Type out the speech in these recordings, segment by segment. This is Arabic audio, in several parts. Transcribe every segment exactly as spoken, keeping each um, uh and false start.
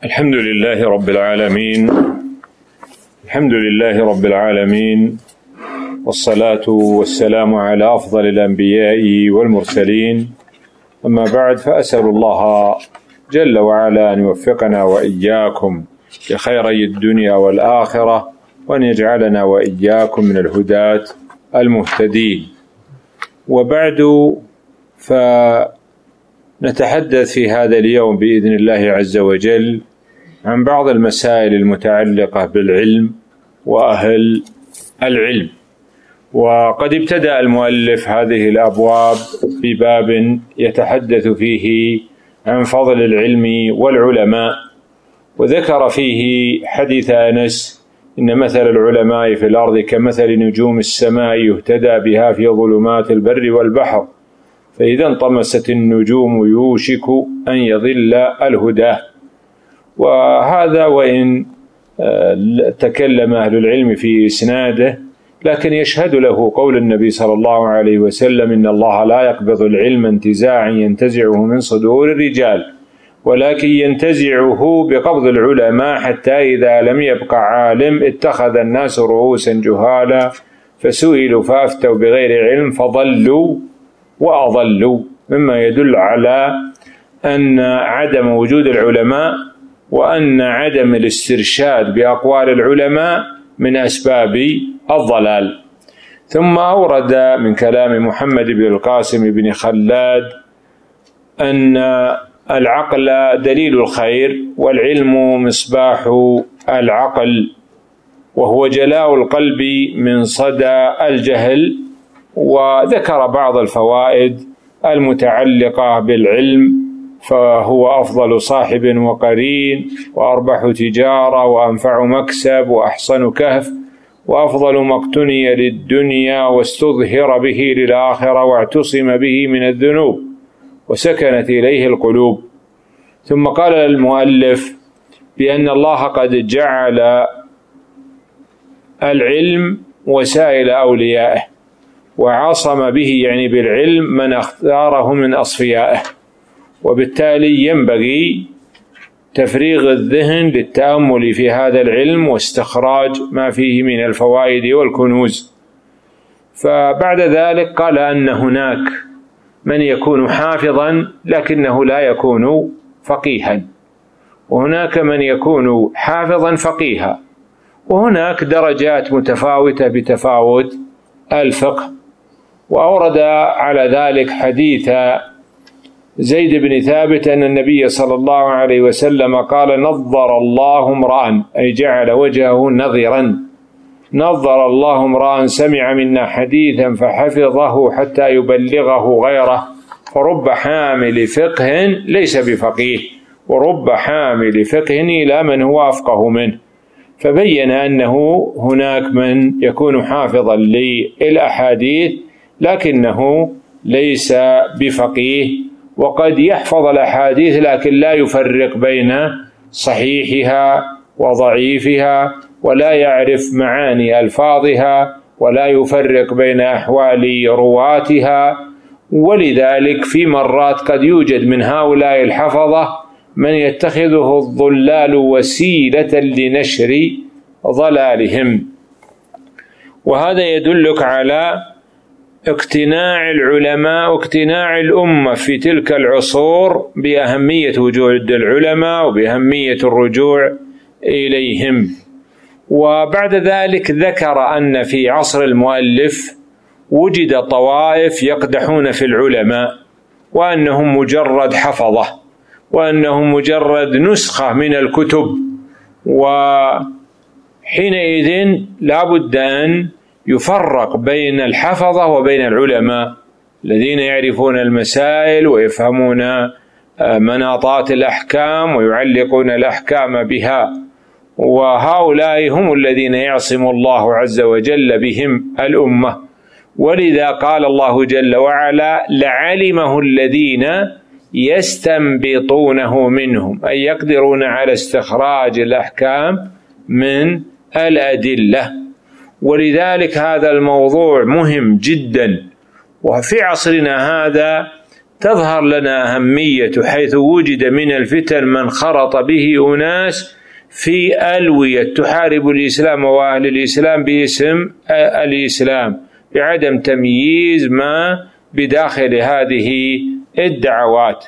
الحمد لله رب العالمين الحمد لله رب العالمين والصلاة والسلام على أفضل الأنبياء والمرسلين. أما بعد، فأسأل الله جل وعلا أن يوفقنا وإياكم لخيري الدنيا والآخرة، وأن يجعلنا وإياكم من الهداة المهتدين. وبعد، فنتحدث في هذا اليوم بإذن الله عز وجل عن بعض المسائل المتعلقة بالعلم وأهل العلم. وقد ابتدأ المؤلف هذه الأبواب بباب يتحدث فيه عن فضل العلم والعلماء، وذكر فيه حديث أنس: إن مثل العلماء في الأرض كمثل نجوم السماء يهتدى بها في ظلمات البر والبحر، فإذا انطمست النجوم يوشك أن يضل الهدى. وهذا وإن تكلم أهل العلم في إسناده، لكن يشهد له قول النبي صلى الله عليه وسلم: إن الله لا يقبض العلم انتزاعا ينتزعه من صدور الرجال، ولكن ينتزعه بقبض العلماء، حتى إذا لم يبق عالم اتخذ الناس رؤوسا جهالا فسئلوا فأفتوا بغير علم فضلوا وأضلوا، مما يدل على أن عدم وجود العلماء وأن عدم الاسترشاد بأقوال العلماء من أسباب الضلال. ثم أورد من كلام محمد بن القاسم بن خلاد أن العقل دليل الخير، والعلم مصباح العقل، وهو جلاء القلب من صدى الجهل. وذكر بعض الفوائد المتعلقة بالعلم، فهو أفضل صاحب وقرين، وأربح تجارة، وأنفع مكسب، وأحسن كهف، وأفضل ما اقتني للدنيا واستظهر به للآخرة، واعتصم به من الذنوب وسكنت إليه القلوب. ثم قال المؤلف بأن الله قد جعل العلم وسائل أوليائه، وعصم به يعني بالعلم من اختاره من أصفيائه، وبالتالي ينبغي تفريغ الذهن للتأمل في هذا العلم واستخراج ما فيه من الفوائد والكنوز. فبعد ذلك قال أن هناك من يكون حافظا لكنه لا يكون فقيها، وهناك من يكون حافظا فقيها، وهناك درجات متفاوتة بتفاوت الفقه. وأورد على ذلك حديث زيد بن ثابت أن النبي صلى الله عليه وسلم قال: نظر الله امرأ، أي جعل وجهه نظرا، نظر الله امرأ سمع منا حديثا فحفظه حتى يبلغه غيره، فرب حامل فقه ليس بفقيه، ورب حامل فقه إلى من هو أفقه منه. فبين أنه هناك من يكون حافظا للأحاديث لكنه ليس بفقيه، وقد يحفظ الأحاديث لكن لا يفرق بين صحيحها وضعيفها، ولا يعرف معاني ألفاظها، ولا يفرق بين أحوال رواتها. ولذلك في مرات قد يوجد من هؤلاء الحفظة من يتخذه الضلال وسيلة لنشر ضلالهم. وهذا يدلك على اقتناع العلماء واقتناع الأمة في تلك العصور بأهمية وجود العلماء وبأهمية الرجوع إليهم. وبعد ذلك ذكر أن في عصر المؤلف وجد طوائف يقدحون في العلماء، وأنهم مجرد حفظة، وأنهم مجرد نسخة من الكتب. وحينئذ لا بد أن يفرق بين الحفظة وبين العلماء الذين يعرفون المسائل ويفهمون مناطات الأحكام ويعلقون الأحكام بها، وهؤلاء هم الذين يعصم الله عز وجل بهم الأمة. ولذا قال الله جل وعلا: لعلمه الذين يستنبطونه منهم، أي يقدرون على استخراج الأحكام من الأدلة. ولذلك هذا الموضوع مهم جدا. وفي عصرنا هذا تظهر لنا أهمية حيث وجد من الفتن من خرط به أناس في ألوية تحارب الإسلام وأهل الإسلام باسم الإسلام، بعدم تمييز ما بداخل هذه الدعوات.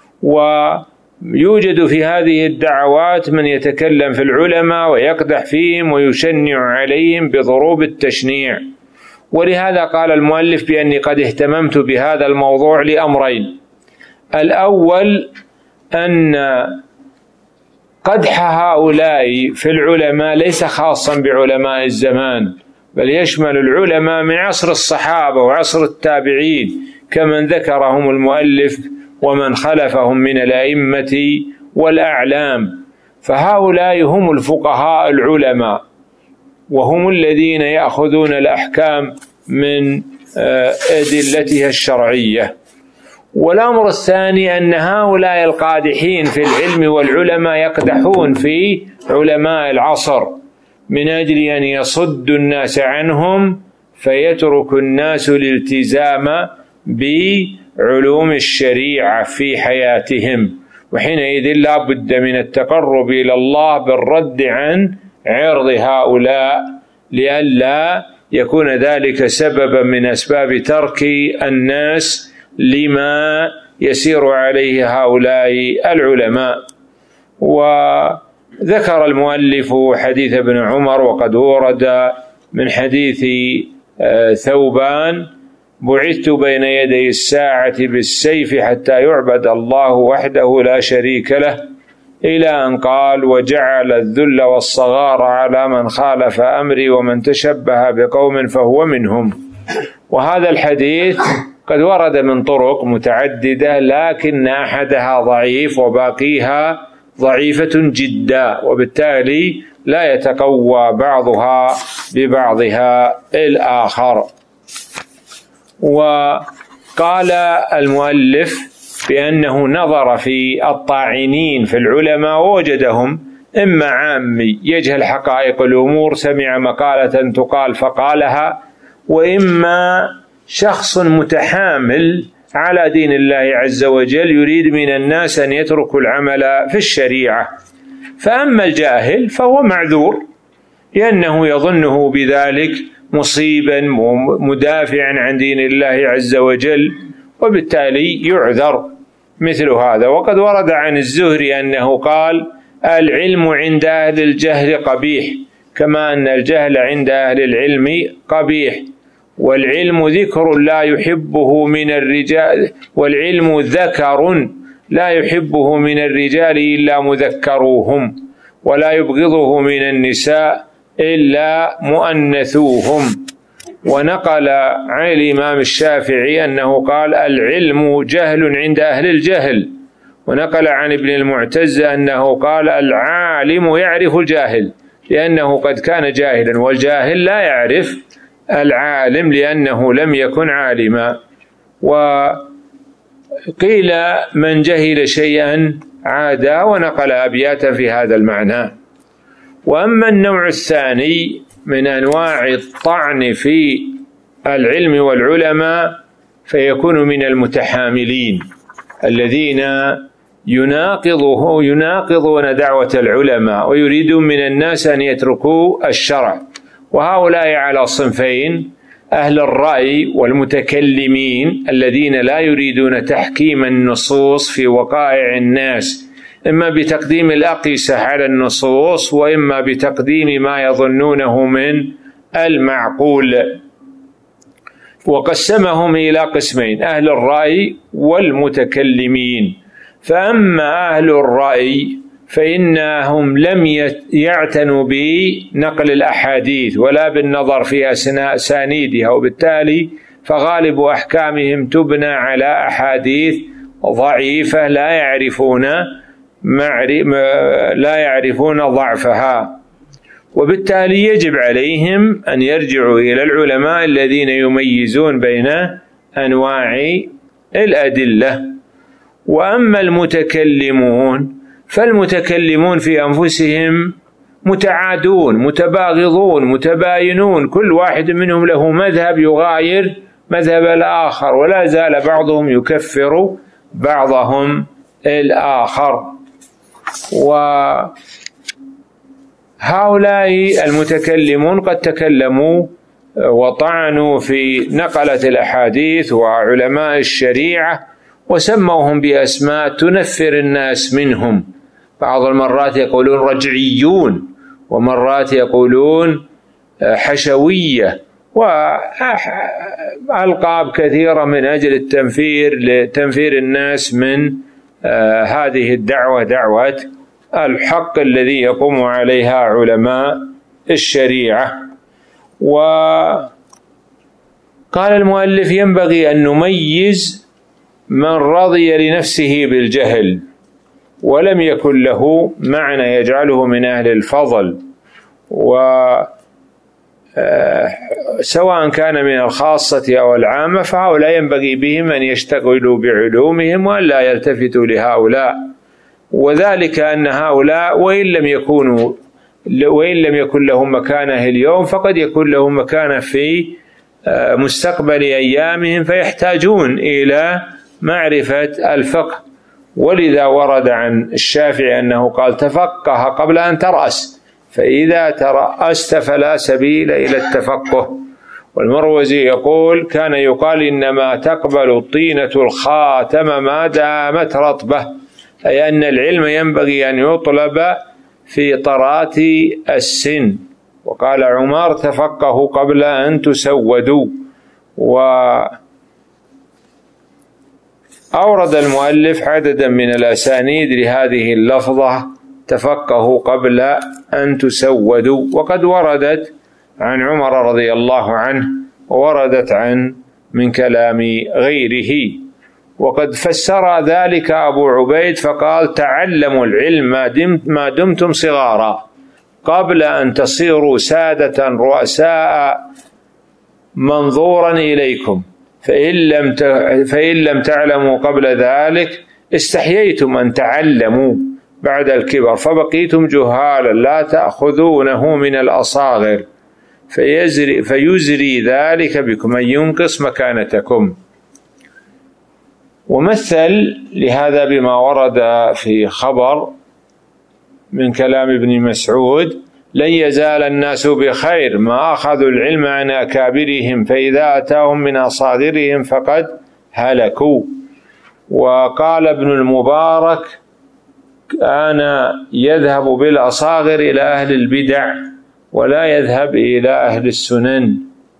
ويوجد في هذه الدعوات من يتكلم في العلماء ويقدح فيهم ويشنع عليهم بضروب التشنيع. ولهذا قال المؤلف بأني قد اهتممت بهذا الموضوع لأمرين: الأول أن قدح هؤلاء في العلماء ليس خاصا بعلماء الزمان، بل يشمل العلماء من عصر الصحابة وعصر التابعين كمن ذكرهم المؤلف ومن خلفهم من الأئمة والأعلام. فهؤلاء هم الفقهاء العلماء، وهم الذين يأخذون الأحكام من أدلتها الشرعية. والأمر الثاني أن هؤلاء القادحين في العلم والعلماء يقدحون في علماء العصر من أجل أن يصدوا الناس عنهم، فيترك الناس الالتزام بعلوم الشريعة في حياتهم، وحينئذ لا بد من التقرب إلى الله بالرد عن عرض هؤلاء، لئلا يكون ذلك سببا من أسباب ترك الناس لما يسير عليه هؤلاء العلماء. وذكر المؤلف حديث ابن عمر، وقد ورد من حديث ثوبان: بعثت بين يدي الساعة بالسيف حتى يعبد الله وحده لا شريك له، إلى أن قال: وجعل الذل والصغار على من خالف أمري ومن تشبه بقوم فهو منهم. وهذا الحديث قد ورد من طرق متعددة، لكن أحدها ضعيف وباقيها ضعيفة جدا، وبالتالي لا يتقوى بعضها ببعضها الآخر. وقال المؤلف بأنه نظر في الطاعنين في العلماء ووجدهم إما عامي يجهل حقائق الأمور سمع مقالة تقال فقالها، وإما شخص متحامل على دين الله عز وجل يريد من الناس أن يتركوا العمل في الشريعة. فأما الجاهل فهو معذور لأنه يظنه بذلك مصيبا ومدافعا عن دين الله عز وجل، وبالتالي يعذر مثل هذا. وقد ورد عن الزهري أنه قال: العلم عند أهل الجهل قبيح، كما أن الجهل عند أهل العلم قبيح، والعلم ذكر لا يحبه من الرجال، والعلم ذكر لا يحبه من الرجال إلا مذكروهم، ولا يبغضه من النساء إلا مؤنثوهم. ونقل عن الإمام الشافعي أنه قال: العلم جهل عند أهل الجهل. ونقل عن ابن المعتز أنه قال: العالم يعرف الجاهل لأنه قد كان جاهلا، والجاهل لا يعرف العالم لأنه لم يكن عالما. وقيل: من جهل شيئا عادا، ونقل أبياتا في هذا المعنى. وأما النوع الثاني من أنواع الطعن في العلم والعلماء فيكون من المتحاملين الذين يناقضه يناقضون دعوة العلماء ويريدون من الناس أن يتركوا الشرع. وهؤلاء على صنفين: أهل الرأي والمتكلمين الذين لا يريدون تحكيم النصوص في وقائع الناس، إما بتقديم الأقيسة على النصوص، وإما بتقديم ما يظنونه من المعقول. وقسمهم إلى قسمين: أهل الرأي والمتكلمين. فأما أهل الرأي فإنهم لم يعتنوا بنقل الأحاديث ولا بالنظر في أسانيدها، وبالتالي فغالب أحكامهم تبنى على أحاديث ضعيفة لا يعرفون لا يعرفون ضعفها، وبالتالي يجب عليهم أن يرجعوا إلى العلماء الذين يميزون بين أنواع الأدلة. وأما المتكلمون فالمتكلمون في أنفسهم متعادون متباغضون متباينون، كل واحد منهم له مذهب يغاير مذهب الآخر، ولا زال بعضهم يكفر بعضهم الآخر. وهؤلاء المتكلمون قد تكلموا وطعنوا في نقلة الأحاديث وعلماء الشريعة وسموهم بأسماء تنفر الناس منهم. بعض المرات يقولون رجعيون، ومرات يقولون حشوية، وألقاب كثيرة من أجل التنفير لتنفير الناس من هذه الدعوة، دعوة الحق الذي يقوم عليها علماء الشريعة. وقال المؤلف: ينبغي أن نميز من رضي لنفسه بالجهل ولم يكن له معنى يجعله من أهل الفضل، وسواء كان من الخاصة أو العامة، فهؤلاء ينبغي بهم أن يشتغلوا بعلومهم وأن لا يلتفتوا لهؤلاء. وذلك أن هؤلاء وإن لم يكونوا وإن لم يكن لهم مكانة اليوم، فقد يكون لهم مكانة في مستقبل أيامهم، فيحتاجون إلى معرفة الفقه. ولذا ورد عن الشافعي أنه قال: تفقه قبل أن ترأس، فإذا ترأست فلا سبيل إلى التفقه. والمروزي يقول: كان يقال إنما تقبل الطينة الخاتم ما دامت رطبة، أي أن العلم ينبغي أن يطلب في طرات السن. وقال عمر: تفقهوا قبل أن تسودوا. وأورد المؤلف عددا من الأسانيد لهذه اللفظة: تفقهوا قبل أن تسودوا. وقد وردت عن عمر رضي الله عنه، ووردت عن من كلام غيره. وقد فسر ذلك أبو عبيد فقال: تعلموا العلم ما دمتم صغارا قبل أن تصيروا سادة رؤساء منظورا إليكم، فإن لم فإن لم تعلموا قبل ذلك استحييتم أن تعلموا بعد الكبر، فبقيتم جهالا لا تأخذونه من الأصاغر، فيزري, فيزري ذلك بكم أن ينقص مكانتكم. ومثل لهذا بما ورد في خبر من كلام ابن مسعود: لن يزال الناس بخير ما أخذوا العلم عن أكابرهم، فإذا أتاهم من أصاغرهم فقد هلكوا. وقال ابن المبارك: كان يذهب بالأصاغر إلى أهل البدع ولا يذهب إلى أهل السنن.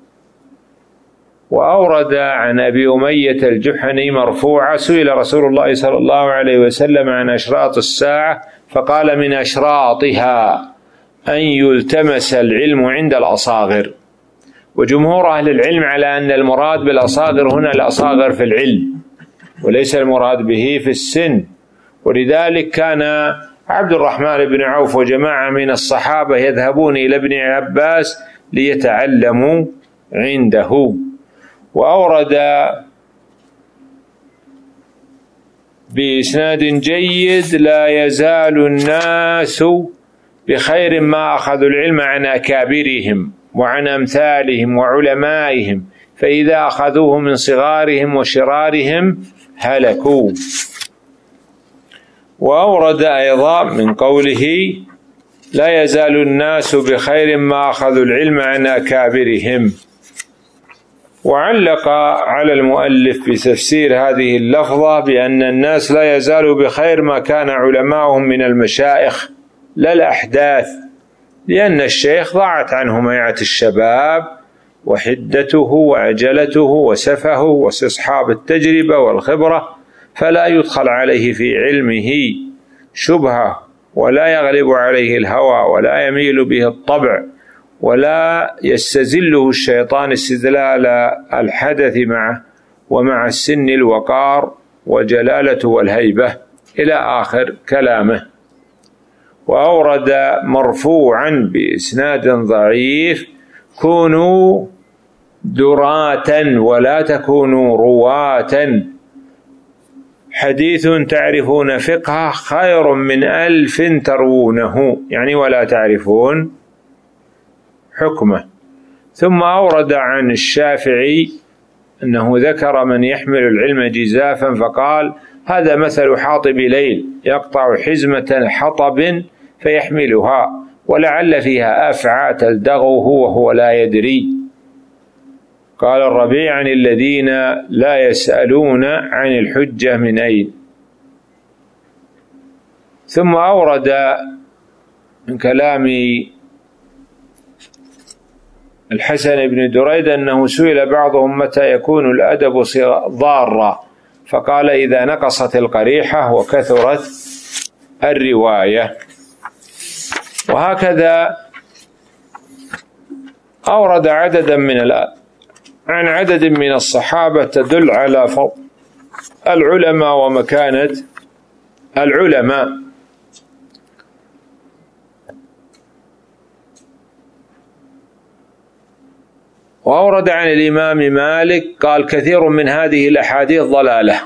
وأورد عن أبي أمية الجحني مرفوعا: سئل رسول الله صلى الله عليه وسلم عن أشراط الساعة فقال: من أشراطها أن يلتمس العلم عند الأصاغر. وجمهور أهل العلم على أن المراد بالأصاغر هنا الأصاغر في العلم، وليس المراد به في السن. ولذلك كان عبد الرحمن بن عوف وجماعة من الصحابة يذهبون إلى ابن عباس ليتعلموا عنده. وأورد بإسناد جيد: لا يزال الناس بخير ما أخذوا العلم عن أكابرهم وعن أمثالهم وعلمائهم، فإذا أخذوه من صغارهم وشرارهم هلكوا. وأورد أيضا من قوله: لا يزال الناس بخير ما أخذوا العلم عن أكابرهم. وعلق على المؤلف بتفسير هذه اللفظة بأن الناس لا يزالوا بخير ما كان علماؤهم من المشايخ لا الأحداث، لأن الشيخ ضاعت عنه ميعة الشباب وحدته وعجلته وسفهه واستصحاب التجربة والخبرة، فلا يدخل عليه في علمه شبهة، ولا يغلب عليه الهوى، ولا يميل به الطبع، ولا يستزله الشيطان استدلال الحدث معه، ومع السن الوقار والجلالة والهيبة، إلى آخر كلامه. وأورد مرفوعا بإسناد ضعيف: كونوا دراة ولا تكونوا رواة، حديث تعرفون فقهه خير من ألف تروونه، يعني ولا تعرفون حكمه. ثم أورد عن الشافعي أنه ذكر من يحمل العلم جزافا فقال: هذا مثل حاطب ليل يقطع حزمة حطب فيحملها ولعل فيها أفعى تلدغه وهو لا يدري. قال الربيع عن الذين لا يسألون عن الحجة من أين. ثم أورد من كلام الحسن بن دريد أنه سئل بعضهم متى يكون الأدب ضارا، فقال إذا نقصت القريحة وكثرت الرواية. وهكذا أورد عددا من الآن عن عدد من الصحابة تدل على فضل العلماء ومكانة العلماء. وأورد عن الإمام مالك قال كثير من هذه الأحاديث ضلالة،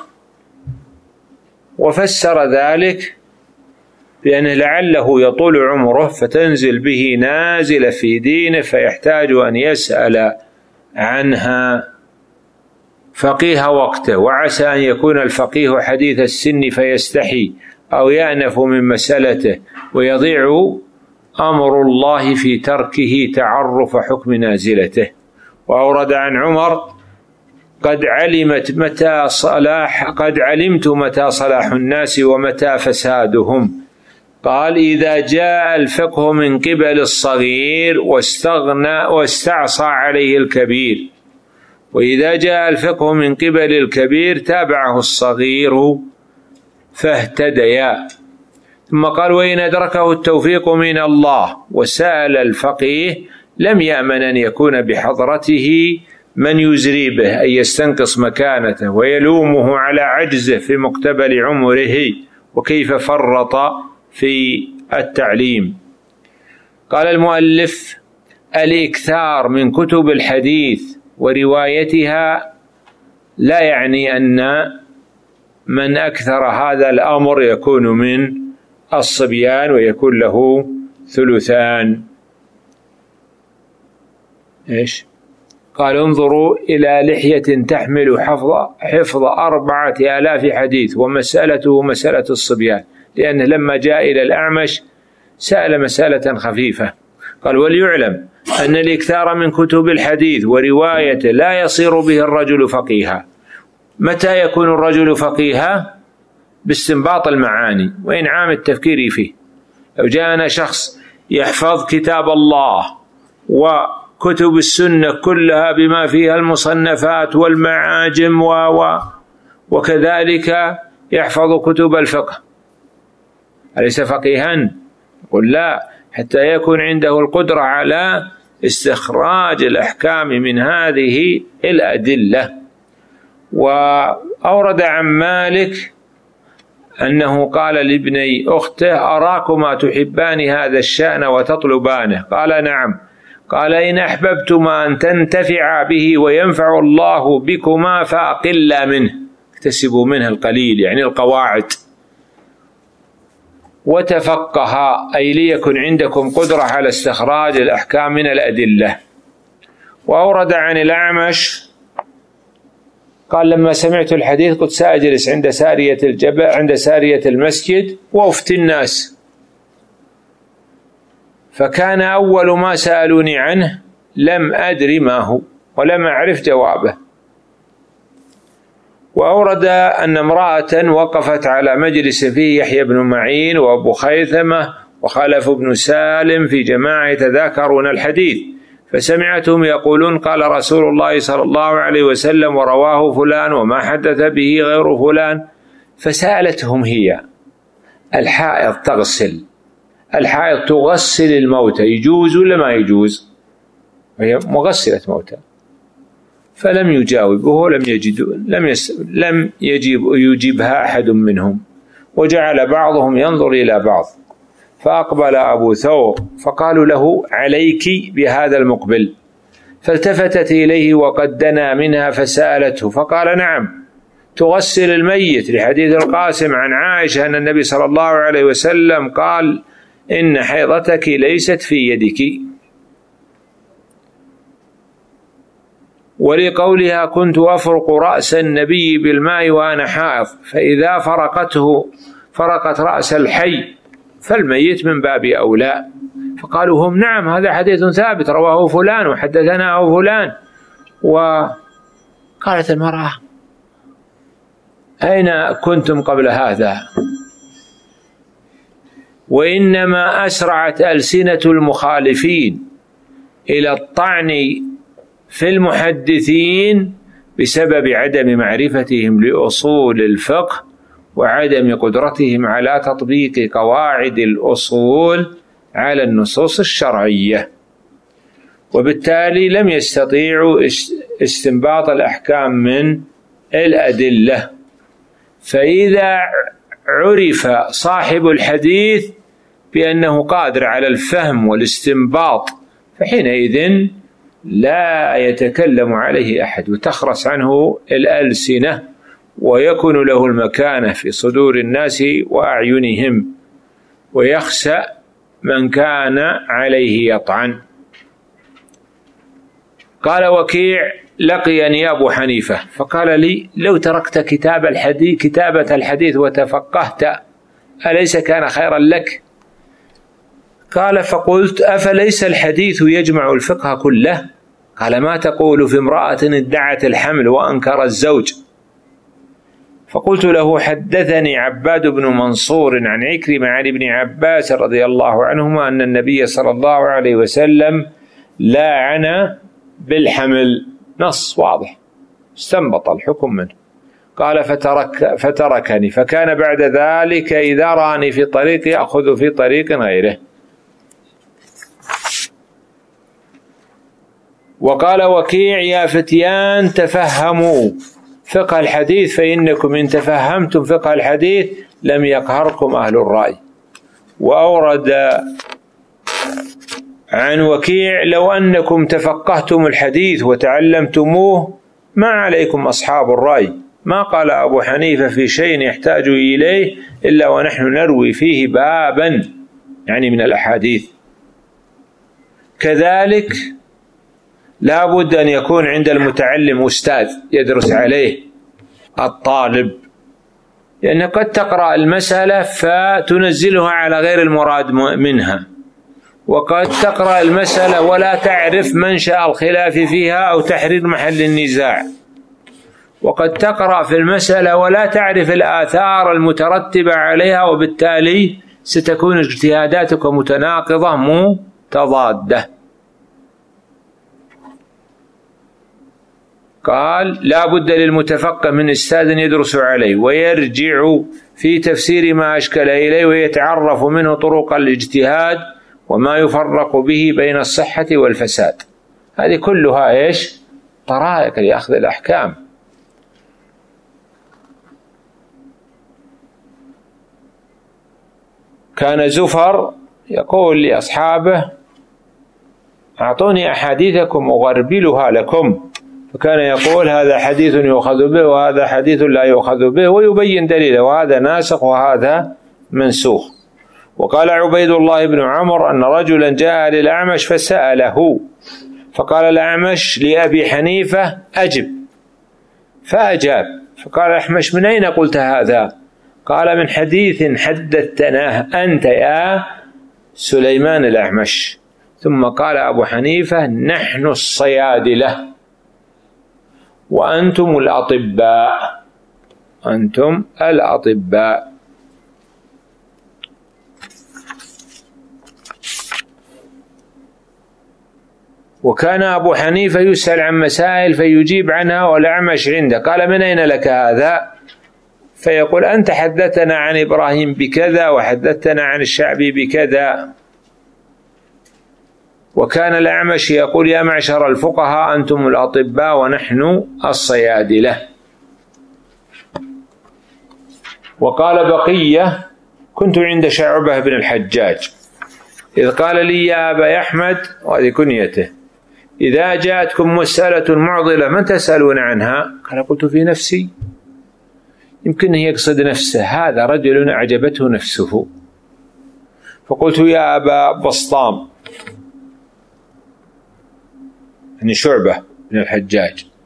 وفسر ذلك بأنه لعله يطول عمره فتنزل به نازلة في دينه فيحتاج أن يسأل عنها فقيه وقته، وعسى أن يكون الفقيه حديث السن فيستحي أو يأنف من مسألته ويضيع أمر الله في تركه تعرف حكم نازلته. وأورد عن عمر قد علمت متى صلاح قد علمت متى صلاح الناس ومتى فسادهم. قال إذا جاء الفقه من قبل الصغير واستغنى واستعصى عليه الكبير، وإذا جاء الفقه من قبل الكبير تابعه الصغير فاهتديا. ثم قال وإن أدركه التوفيق من الله وسأل الفقيه لم يأمن أن يكون بحضرته من يزري به أي يستنقص مكانته ويلومه على عجزه في مقتبل عمره وكيف فرط في التعليم. قال المؤلف الإكثار من كتب الحديث وروايتها لا يعني أن من أكثر هذا الأمر يكون من الصبيان ويكون له ثلثان. إيش؟ قال انظروا إلى لحية تحمل حفظ, حفظ أربعة آلاف حديث ومسألته مسألة الصبيان، لأنه لما جاء إلى الأعمش سأل مسألة خفيفة. قال وليعلم أن الإكثار من كتب الحديث وروايته لا يصير به الرجل فقيها. متى يكون الرجل فقيها؟ باستنباط المعاني وإنعام التفكير فيه. لو جاءنا شخص يحفظ كتاب الله وكتب السنة كلها بما فيها المصنفات والمعاجم و وكذلك يحفظ كتب الفقه، أليس فقيها؟ قل لا، حتى يكون عنده القدرة على استخراج الأحكام من هذه الأدلة. وأورد عن مالك أنه قال لابني أخته أراكما تحبان هذا الشأن وتطلبانه؟ قال نعم. قال إن أحببتما أن تنتفعا به وينفع الله بكما فأقلا منه، اكتسبوا منه القليل يعني القواعد، وتفقها أي ليكن عندكم قدرة على استخراج الأحكام من الأدلة. وأورد عن الأعمش قال لما سمعت الحديث كنت سأجلس عند سارية الجبل عند سارية المسجد وأفتي الناس، فكان أول ما سألوني عنه لم أدري ما هو ولم أعرف جوابه. وأورد أن امرأة وقفت على مجلس فيه يحيى بن معين وأبو خيثمة وخلف بن سالم في جماعة يتذاكرون الحديث، فسمعتهم يقولون قال رسول الله صلى الله عليه وسلم ورواه فلان وما حدث به غير فلان. فسألتهم هي الحائض تغسل الحائض تغسل الموتى يجوز ولا ما يجوز؟ وهي مغسلة موتى، فلم يجاوبه لم يجد لم يس لم يجيب يجيبها أحد منهم، وجعل بعضهم ينظر إلى بعض. فأقبل أبو ثور فقالوا له عليك بهذا المقبل، فالتفتت إليه وقد دنا منها فسألته فقال نعم تغسل الميت، لحديث القاسم عن عائشة أن النبي صلى الله عليه وسلم قال إن حيضتك ليست في يدك. ولقولها كنت أفرق رأس النبي بالماء وأنا حائض فإذا فرقته فرقت رأس الحي فالميت من باب أولى. فقالوا هم نعم هذا حديث ثابت رواه فلان وحدثنا أو فلان. وقالت المرأة أين كنتم قبل هذا؟ وإنما أسرعت ألسنة المخالفين إلى الطعن في المحدثين بسبب عدم معرفتهم لأصول الفقه وعدم قدرتهم على تطبيق قواعد الأصول على النصوص الشرعية، وبالتالي لم يستطيعوا استنباط الأحكام من الأدلة. فإذا عرف صاحب الحديث بأنه قادر على الفهم والاستنباط فحينئذ لا يتكلم عليه أحد وتخرس عنه الألسنة ويكون له المكانة في صدور الناس وأعينهم ويخسأ من كان عليه يطعن. قال وكيع لقيني أبو حنيفة فقال لي لو تركت كتاب الحديث كتابة الحديث وتفقهت أليس كان خيرا لك؟ قال فقلت أفليس الحديث يجمع الفقه كله؟ قال ما تقول في امرأة ادعت الحمل وأنكر الزوج؟ فقلت له حدثني عباد بن منصور عن عكرمة عن ابن عباس رضي الله عنهما أن النبي صلى الله عليه وسلم لاعن بالحمل، نص واضح استنبط الحكم منه. قال فترك فتركني فكان بعد ذلك إذا راني في طريق يأخذ في طريق غيره. وقال وكيع يا فتيان تفهموا فقه الحديث فإنكم إن تفهمتم فقه الحديث لم يقهركم أهل الرأي. وأورد عن وكيع لو أنكم تفقهتم الحديث وتعلمتموه ما عليكم أصحاب الرأي. ما قال أبو حنيفة في شيء يحتاج إليه إلا ونحن نروي فيه بابا يعني من الأحاديث. كذلك لا بد أن يكون عند المتعلم أستاذ يدرس عليه الطالب، لأنه قد تقرأ المسألة فتنزلها على غير المراد منها، وقد تقرأ المسألة ولا تعرف منشأ الخلاف فيها أو تحرير محل النزاع، وقد تقرأ في المسألة ولا تعرف الآثار المترتبة عليها، وبالتالي ستكون اجتهاداتك متناقضة متضادة. قال لا بد للمتفقه من أستاذ يدرس عليه ويرجع في تفسير ما أشكل إليه ويتعرف منه طرق الاجتهاد وما يفرق به بين الصحة والفساد. هذه كلها إيش؟ طرائق لأخذ الأحكام. كان زفر يقول لأصحابه أعطوني أحاديثكم أغربلها لكم، فكان يقول هذا حديث يؤخذ به وهذا حديث لا يؤخذ به ويبين دليله، وهذا ناسخ وهذا منسوخ. وقال عبيد الله بن عمر أن رجلا جاء للأعمش فسأله فقال الأعمش لأبي حنيفة أجب، فأجاب. فقال الأعمش من أين قلت هذا؟ قال من حديث حدثتناه أنت يا سليمان الأعمش. ثم قال أبو حنيفة نحن الصيادلة وأنتم الأطباء، أنتم الأطباء. وكان أبو حنيفة يسأل عن مسائل فيجيب عنها والأعمش عنده. قال من أين لك هذا؟ فيقول أنت حدثنا عن إبراهيم بكذا وحدثنا عن الشعبي بكذا. وكان الأعمش يقول يا معشر الفقهاء أنتم الأطباء ونحن الصيادلة. وقال بقية كنت عند شعبة بن الحجاج إذ قال لي يا أبا أحمد، وهذه كنيته، إذا جاءتكم مسألة معضلة من تسألون عنها؟ قال قلت في نفسي. يمكن يقصد نفسه، هذا رجل أعجبته نفسه. فقلت يا أبا بسطام، يعني شعبة بن الحجاج،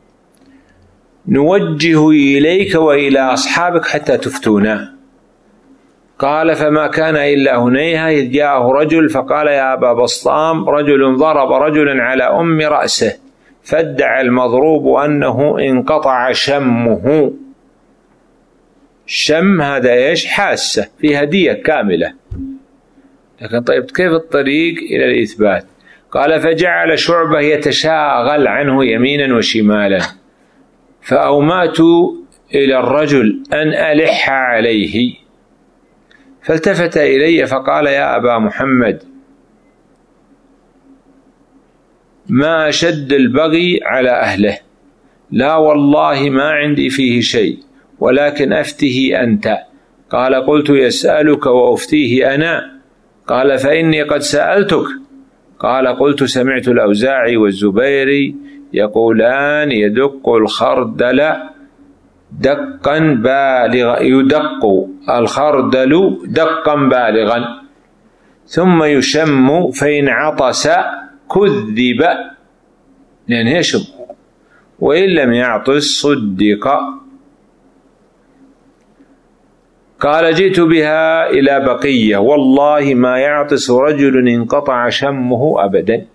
نوجه إليك وإلى أصحابك حتى تفتونا. قال فما كان إلا هنيهة إذ جاءه رجل فقال يا أبا بسطام رجل ضرب رجلا على أم رأسه فادعى المضروب أنه انقطع شمه. الشم هذا إيش؟ حاسة في هدية كاملة. لكن طيب كيف الطريق إلى الإثبات؟ قال فجعل شعبة يتشاغل عنه يمينا وشمالا فأومأت إلى الرجل أن ألح عليه فالتفت إلي فقال يا أبا محمد ما أشد البغي على أهله، لا والله ما عندي فيه شيء ولكن أفته أنت. قال قلت يسألك وأفتيه أنا؟ قال فإني قد سألتك. قال قلت سمعت الأوزاعي والزبيري يقولان يدق الخردل دقا بالغا يدق الخردل دقا بالغا ثم يشم فإن عطس كذب يعني يشم وإن لم يعطس صدق. قال جئت بها إلى بقية والله ما يعطس رجل انقطع شمه أبدا.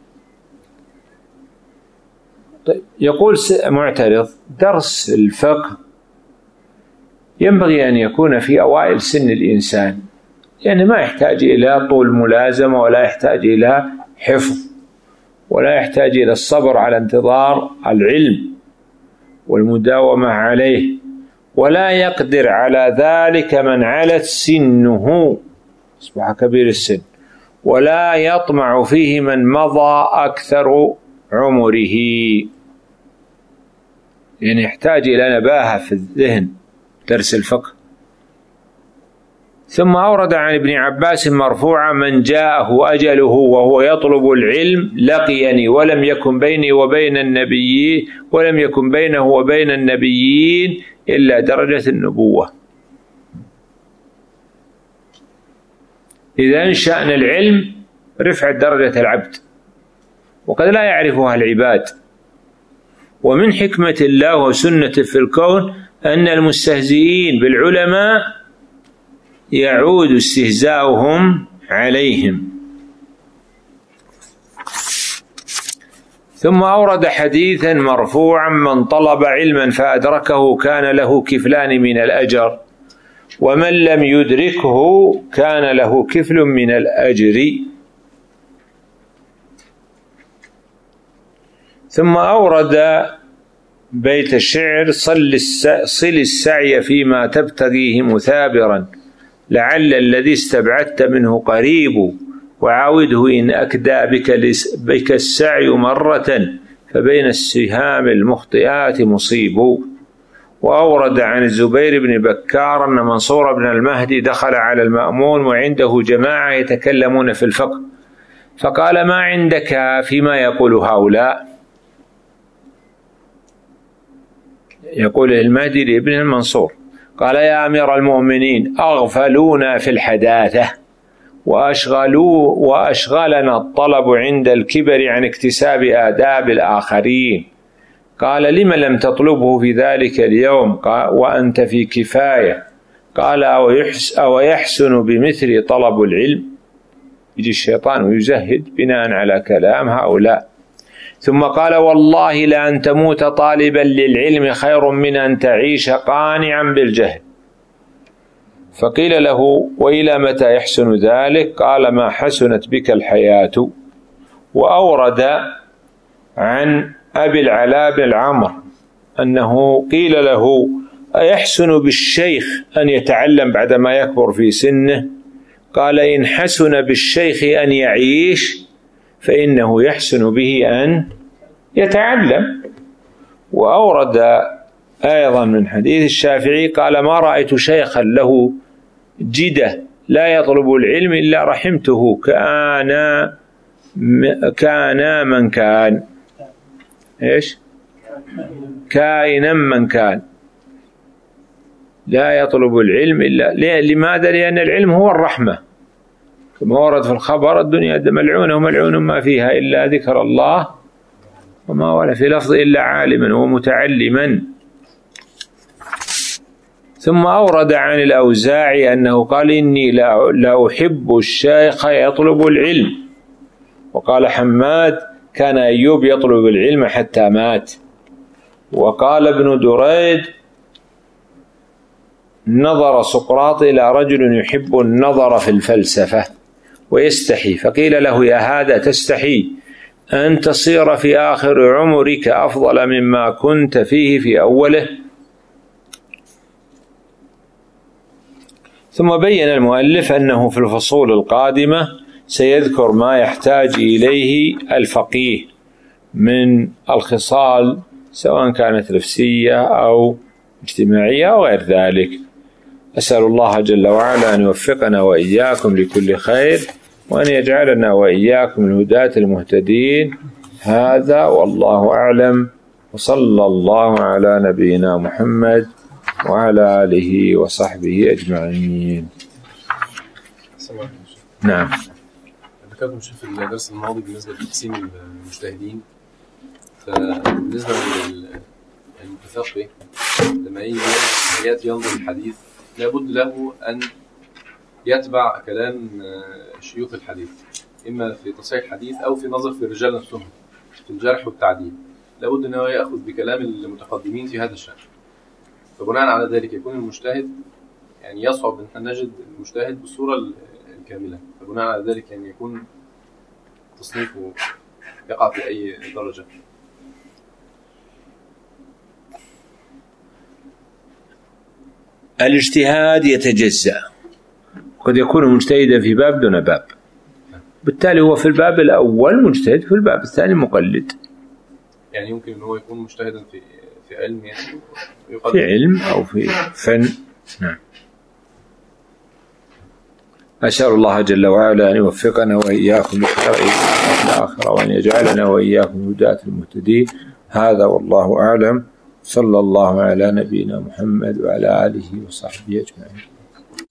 طيب يقول معترض درس الفقه ينبغي أن يكون في أوائل سن الإنسان، يعني ما يحتاج إلى طول ملازمة ولا يحتاج إلى حفظ ولا يحتاج إلى الصبر على انتظار العلم والمداومة عليه، ولا يقدر على ذلك من علت سنه أصبح كبير السن، ولا يطمع فيه من مضى أكثر عمره، يعني يحتاج إلى نباهة في الذهن درس الفقه. ثم أورد عن ابن عباس مرفوعا من جاءه أجله وهو يطلب العلم لقيني ولم يكن بيني وبين النبيين ولم يكن بينه وبين النبيين إلا درجة النبوة. إذن شأن العلم رفع درجة العبد وقد لا يعرفها العباد، ومن حكمة الله وسنته في الكون أن المستهزئين بالعلماء يعود استهزاؤهم عليهم. ثم أورد حديثا مرفوعا من طلب علما فأدركه كان له كفلان من الأجر ومن لم يدركه كان له كفل من الأجر. ثم أورد بيت الشعر صل السعي فيما تبتغيه مثابرا لعل الذي استبعدت منه قريب وعاوده إن أكدى بك, بك السعي مرة فبين السهام المخطئات مصيب. وأورد عن الزبير بن بكار أن منصور بن المهدي دخل على المأمون وعنده جماعة يتكلمون في الفقه فقال ما عندك فيما يقول هؤلاء؟ يقول المهدي لابن المنصور قال يا أمير المؤمنين أغفلونا في الحداثة وأشغلوا وأشغلنا الطلب عند الكبر عن اكتساب آداب الآخرين. قال لم لم تطلبه في ذلك اليوم قال وأنت في كفاية؟ قال أو يحسن بمثل طلب العلم؟ يجي الشيطان ويزهد بناء على كلام هؤلاء. ثم قال والله لأن تموت طالبا للعلم خير من أن تعيش قانعا بالجهل. فقيل له وإلى متى يحسن ذلك؟ قال ما حسنت بك الحياة. وأورد عن أبي العلاء بن عمرو أنه قيل له أيحسن بالشيخ أن يتعلم بعدما يكبر في سنه؟ قال إن حسن بالشيخ أن يعيش فإنه يحسن به أن يتعلم. وأورد أيضا من حديث الشافعي قال ما رأيت شيخا له جدة لا يطلب العلم إلا رحمته كان كان من كان إيش كائنا من كان لا يطلب العلم إلا لماذا؟ لأن العلم هو الرحمة كما ورد في الخبر الدنيا ملعونة وملعون ما فيها إلا ذكر الله وما ولا في لفظ إلا عالما ومتعلما ثم أورد عن الأوزاعي أنه قال إني لا أحب الشيخ يطلب العلم. وقال حماد كان أيوب يطلب العلم حتى مات. وقال ابن دريد نظر سقراط إلى رجل يحب النظر في الفلسفة ويستحي، فقيل له يا هذا تستحي أن تصير في آخر عمرك أفضل مما كنت فيه في أوله؟ ثم بين المؤلف أنه في الفصول القادمة سيذكر ما يحتاج إليه الفقيه من الخصال سواء كانت نفسية أو اجتماعية أو غير ذلك. أسأل الله جل وعلا أن يوفقنا وإياكم لكل خير، وأن يجعلنا وإياكم الهداة المهتدين. هذا والله أعلم، وصلى الله على نبينا محمد وعلى آله وصحبه أجمعين. نعم. ذكرتم شيخ في الدرس الماضي بالنسبة لتقسيم المجتهدين، فبالنسبة للمتفقه لما يأتي ينظر الحديث لابد له أن يتبع كلام شيوخ الحديث، إما في تصحيح الحديث أو في نظر في الرجال نفسهم في الجرح والتعديل، لابد أنه يأخذ بكلام المتقدمين في هذا الشأن. فبناء على ذلك يكون المجتهد يعني يصعب أن نجد المجتهد بالصورة الكاملة، فبناء على ذلك يعني يكون تصنيفه يقع في أي درجة. الاجتهاد يتجزأ، قد يكون مجتهدا في باب دون باب، بالتالي هو في الباب الأول مجتهد، في الباب الثاني مقلد. يعني يمكن أنه يكون مجتهدا في في علم يعني في علم أو في فن. نعم. أسأل الله جل وعلا أن يوفقنا وإياكم لخير الآخرة، وأن يجعلنا وإياكم هداة المهتدين. هذا والله أعلم. صلى الله على نبينا محمد وعلى آله وصحبه أجمعين.